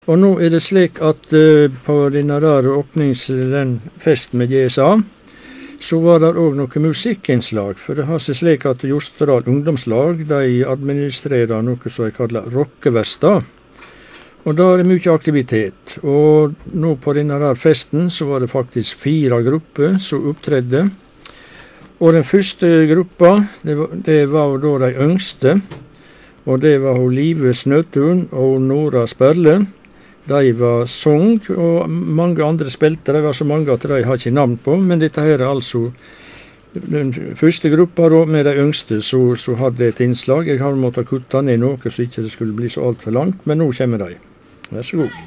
Og nå det slik at på denne rare den festen med GSA, så var det også noe musikkinnslag, for det har seg slik at Jostedal ungdomslag, de administrerer noe som jeg kaller rockeverkstad. Og da det mye aktivitet, og nå på denne rare festen så var det faktisk 4 grupper som opptredde. Og den første gruppa, det var da de yngste, og det var Live Snøtun og Nora Sperle. De var sang, og mange andre spilte. Det var så mange at de har ikke navn på, men dette her altså den første gruppa da, med de yngste, så hadde et innslag. Jeg har måttet kutte ned noe, så ikke det skulle bli så alt for langt, men nå kommer de. Vær så god.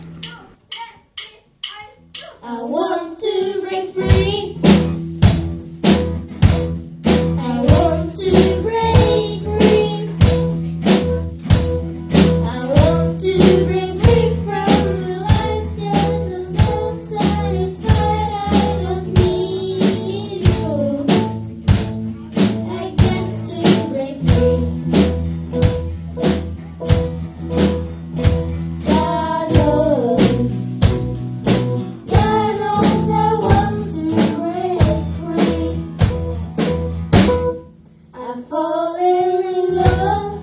I want to break free. I want to break free. I want to break free from the lies yours and so satisfied. I don't need it all. I get to break free. God knows. God knows I want to break free. I've fallen in love.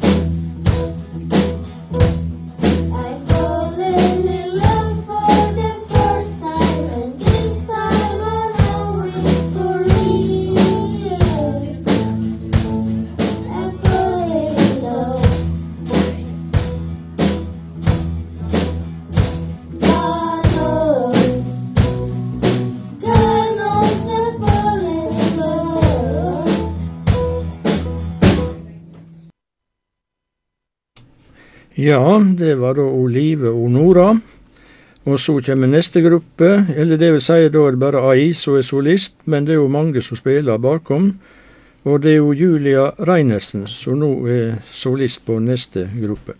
I've fallen in love for the first time, and this time I know it's for real. I've fallen in love. God knows. God knows I've fallen in love. Ja, det var da Olive og Nora. Og så kommer neste gruppe, eller det vil si da det bare ei som solist, men det jo mange som spiller bakom. Og det jo Julia Reinersen, som nå solist på neste gruppe.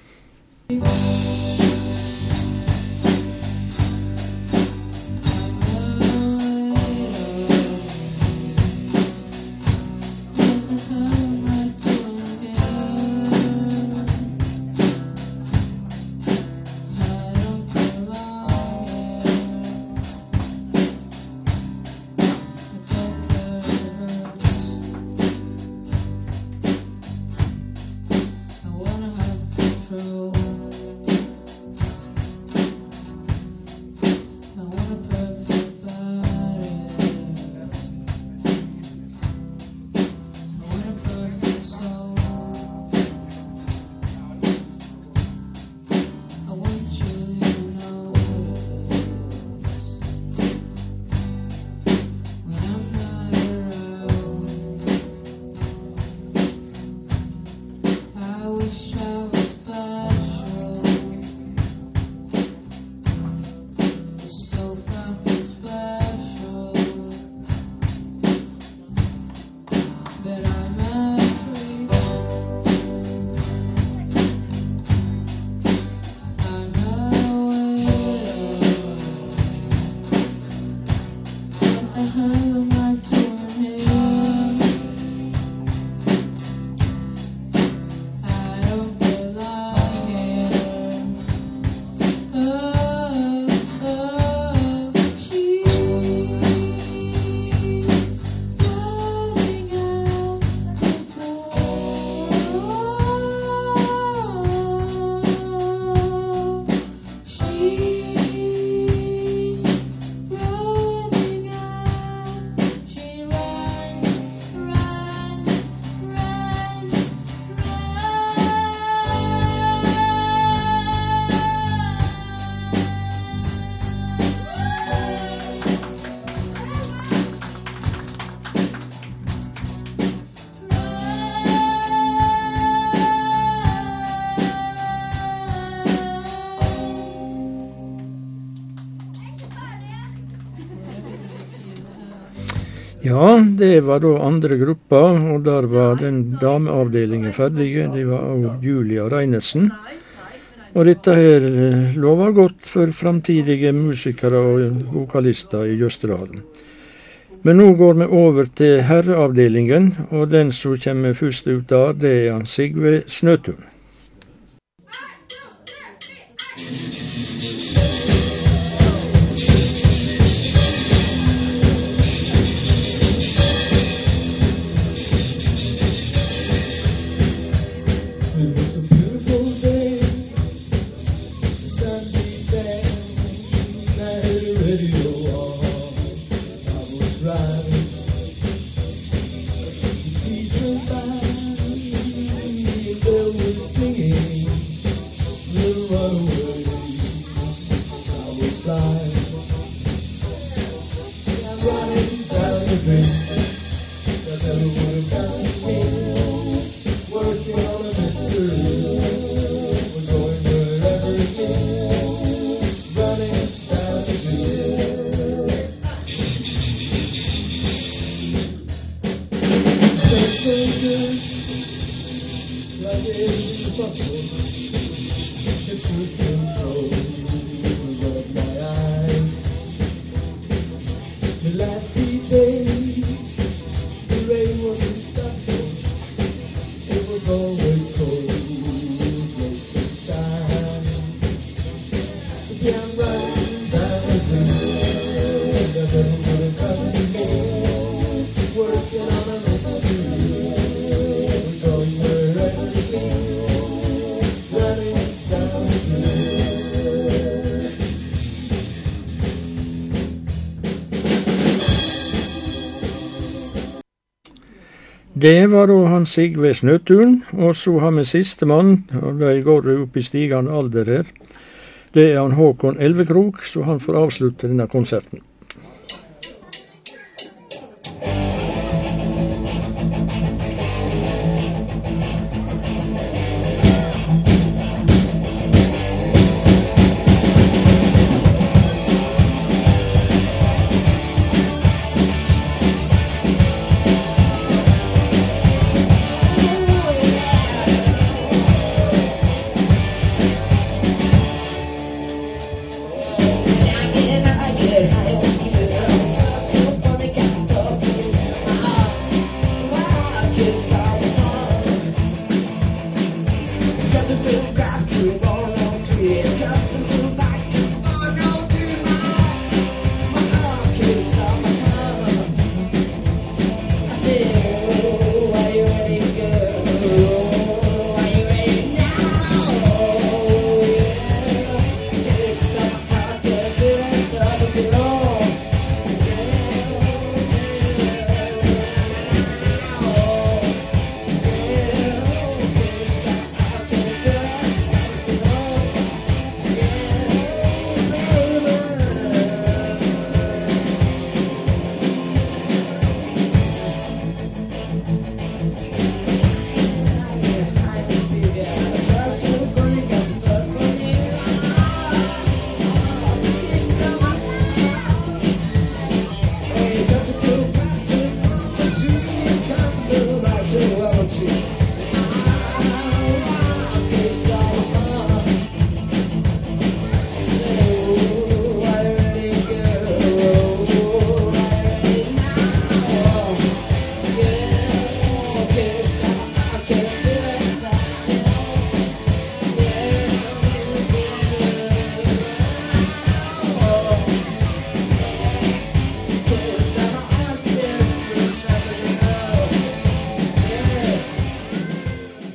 Ja, det var da andre gruppa, og der var den dameavdelingen ferdige. Det var også Julia Reinersen. Og dette her lover godt for framtidige musikere og vokalister i Jostedalen. Men nå går vi over til herreavdelingen, og den som kommer først ut der, det Sigve Snøtun. 1, 2, 3, 4. Det var da han Sigve Snøtun, og så har vi sistemann, og de går opp i stigende alder her. Det er han Håkon Elvekrok, så han får avslutte denne konserten.